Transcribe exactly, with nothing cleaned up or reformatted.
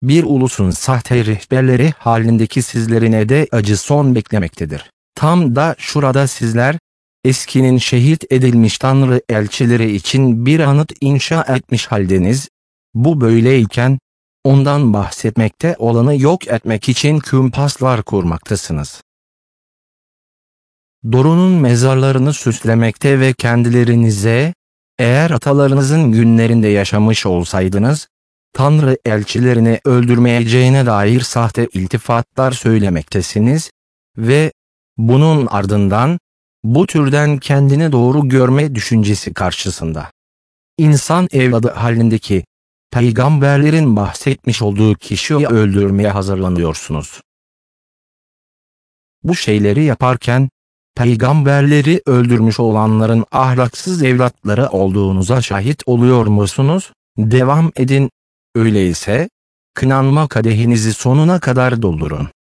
bir ulusun sahte rehberleri halindeki sizlerine de acı son beklemektedir. Tam da şurada sizler, eskinin şehit edilmiş Tanrı elçileri için bir anıt inşa etmiş haldeniz, bu böyleyken, ondan bahsetmekte olanı yok etmek için kümpaslar kurmaktasınız. Dorunun mezarlarını süslemekte ve kendilerinize, eğer atalarınızın günlerinde yaşamış olsaydınız, Tanrı elçilerini öldürmeyeceğine dair sahte iltifatlar söylemektesiniz ve bunun ardından, bu türden kendini doğru görme düşüncesi karşısında, insan evladı halindeki peygamberlerin bahsetmiş olduğu kişiyi öldürmeye hazırlanıyorsunuz. Bu şeyleri yaparken, peygamberleri öldürmüş olanların ahlaksız evlatları olduğunuza şahit oluyor musunuz? Devam edin. Öyleyse, kınanma kadehinizi sonuna kadar doldurun.